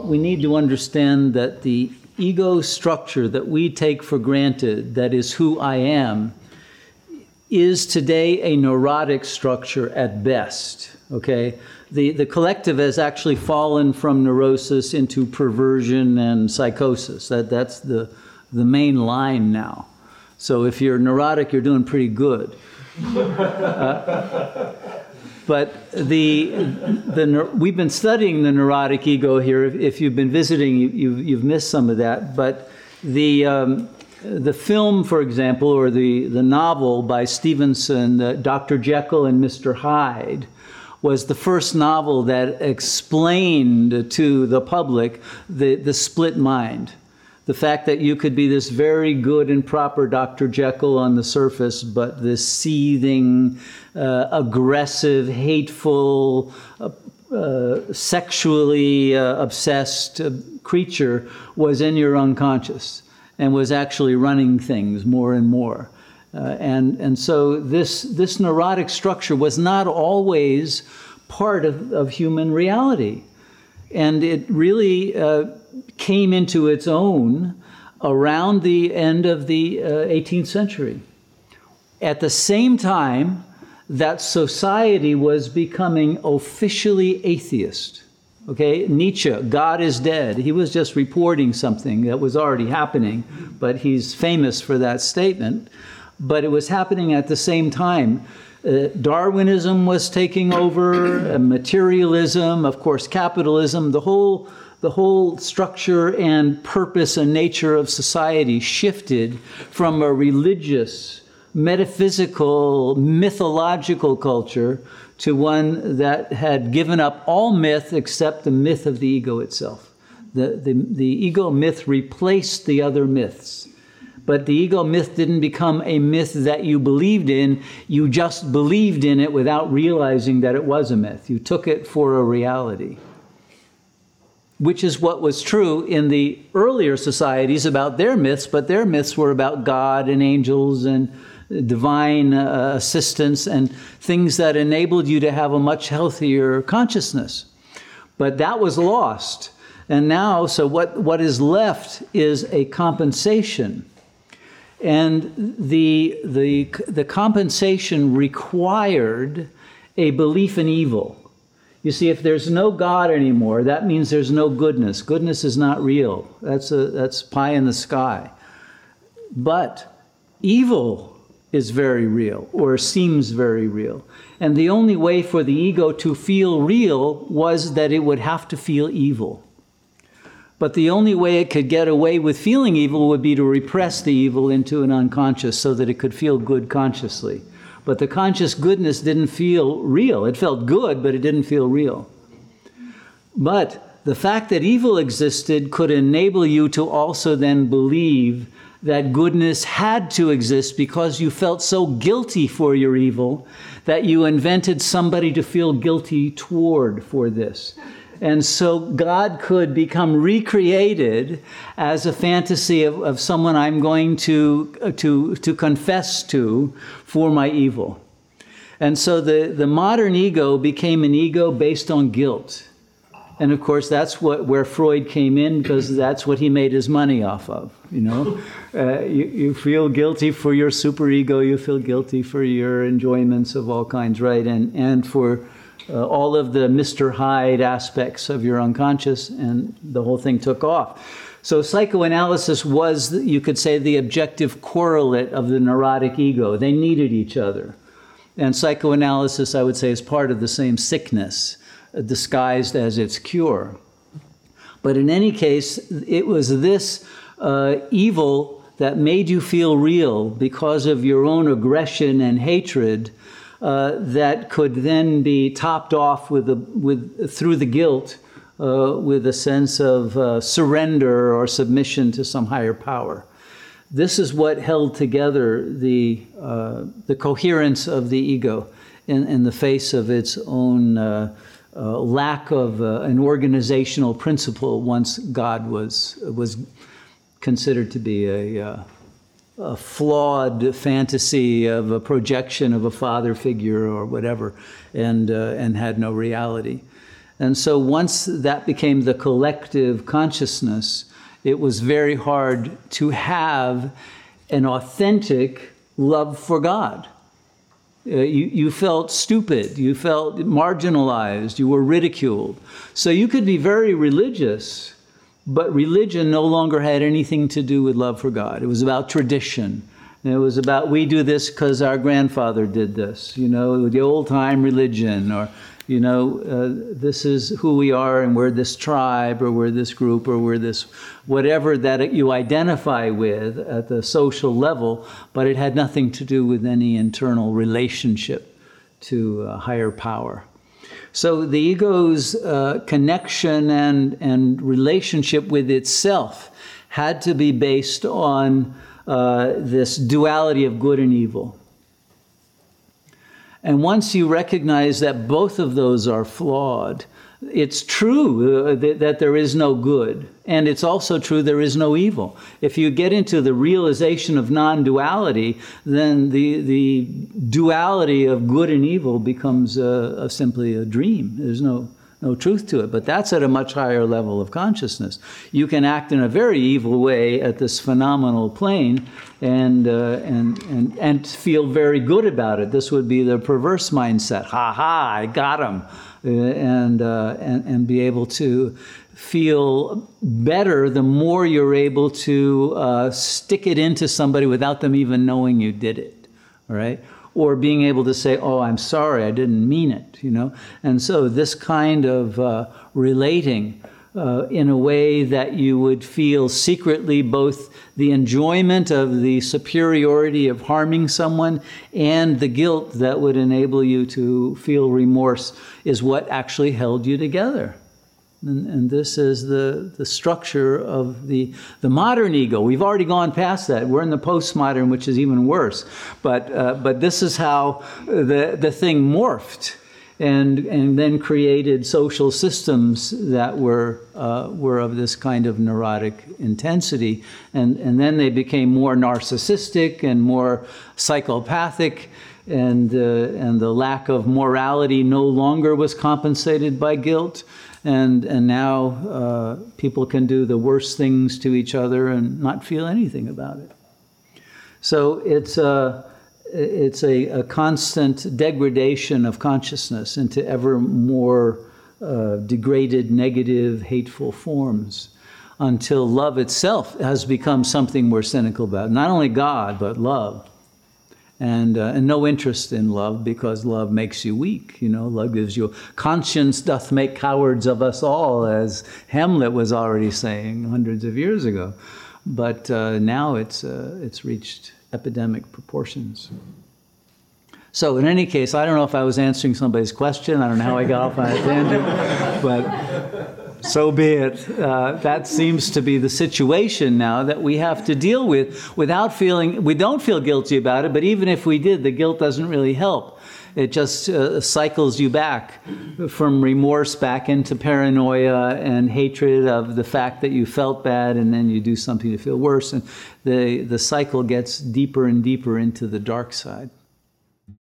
we need to understand that the ego structure that we take for granted, that is who I am, is today a neurotic structure at best, okay? The collective has actually fallen from neurosis into perversion and psychosis. That's the main line now. So if you're neurotic, you're doing pretty good. But we've been studying the neurotic ego here. If you've been visiting, you've missed some of that. But the film, for example, or the novel by Stevenson, Dr. Jekyll and Mr. Hyde, was the first novel that explained to the public the split mind. The fact that you could be this very good and proper Dr. Jekyll on the surface, but this seething, aggressive, hateful, sexually obsessed creature was in your unconscious and was actually running things more and more. And so this neurotic structure was not always part of human reality. And it really came into its own around the end of the 18th century. At the same time that society was becoming officially atheist. Okay, Nietzsche, God is dead. He was just reporting something that was already happening, but he's famous for that statement. But it was happening at the same time. Darwinism was taking over, materialism, of course, capitalism, the whole structure and purpose and nature of society shifted from a religious, metaphysical, mythological culture to one that had given up all myth except the myth of the ego itself. The ego myth replaced the other myths. But the ego myth didn't become a myth that you believed in. You just believed in it without realizing that it was a myth. You took it for a reality, which is what was true in the earlier societies about their myths, but their myths were about God and angels and divine assistance and things that enabled you to have a much healthier consciousness. But that was lost. And now, so what is left is a compensation. And the compensation required a belief in evil. You see, if there's no God anymore, that means there's no goodness. Goodness is not real. That's pie in the sky. But evil is very real, or seems very real. And the only way for the ego to feel real was that it would have to feel evil. But the only way it could get away with feeling evil would be to repress the evil into an unconscious so that it could feel good consciously. But the conscious goodness didn't feel real. It felt good, but it didn't feel real. But the fact that evil existed could enable you to also then believe that goodness had to exist because you felt so guilty for your evil that you invented somebody to feel guilty toward for this. And so God could become recreated as a fantasy of someone I'm going to confess to for my evil. And so the modern ego became an ego based on guilt. And of course, that's where Freud came in, because that's what he made his money off of. You know, you feel guilty for your superego, you feel guilty for your enjoyments of all kinds, right? And for all of the Mr. Hyde aspects of your unconscious, and the whole thing took off. So psychoanalysis was, you could say, the objective correlate of the neurotic ego. They needed each other. And psychoanalysis, I would say, is part of the same sickness, disguised as its cure. But in any case, it was this evil that made you feel real because of your own aggression and hatred that could then be topped off through the guilt with a sense of surrender or submission to some higher power. This is what held together the coherence of the ego in the face of its own lack of an organizational principle once God was considered to be a flawed fantasy of a projection of a father figure or whatever, and had no reality. And so once that became the collective consciousness, it was very hard to have an authentic love for God. You felt stupid, you felt marginalized, you were ridiculed. So you could be very religious, but religion no longer had anything to do with love for God. It was about tradition. It was about, we do this because our grandfather did this, you know, the old-time religion, or, you know, this is who we are, and we're this tribe, or we're this group, or we're this whatever that you identify with at the social level, but it had nothing to do with any internal relationship to a higher power. So the ego's connection and relationship with itself had to be based on this duality of good and evil. And once you recognize that both of those are flawed, it's true that there is no good, and it's also true there is no evil. If you get into the realization of non-duality, then the duality of good and evil becomes simply a dream. There's no truth to it, but that's at a much higher level of consciousness. You can act in a very evil way at this phenomenal plane and feel very good about it. This would be the perverse mindset. Ha ha, I got him. And be able to feel better the more you're able to stick it into somebody without them even knowing you did it, all right? Or being able to say, oh, I'm sorry, I didn't mean it, you know? And so this kind of relating in a way that you would feel secretly both the enjoyment of the superiority of harming someone and the guilt that would enable you to feel remorse is what actually held you together. And this is the structure of the modern ego. We've already gone past that. We're in the postmodern, which is even worse. But this is how the thing morphed and then created social systems that were of this kind of neurotic intensity. And then they became more narcissistic and more psychopathic. And the lack of morality no longer was compensated by guilt. And now people can do the worst things to each other and not feel anything about it. So it's a constant degradation of consciousness into ever more degraded, negative, hateful forms until love itself has become something we're cynical about. Not only God, but love. And no interest in love, because love makes you weak. You know, love gives you, conscience doth make cowards of us all, as Hamlet was already saying hundreds of years ago. But now it's reached epidemic proportions. So in any case, I don't know if I was answering somebody's question. I don't know how I got off on a tangent, but so be it. That seems to be the situation now that we have to deal with without feeling, we don't feel guilty about it, but even if we did, the guilt doesn't really help. It just cycles you back from remorse back into paranoia and hatred of the fact that you felt bad, and then you do something to feel worse, and the cycle gets deeper and deeper into the dark side.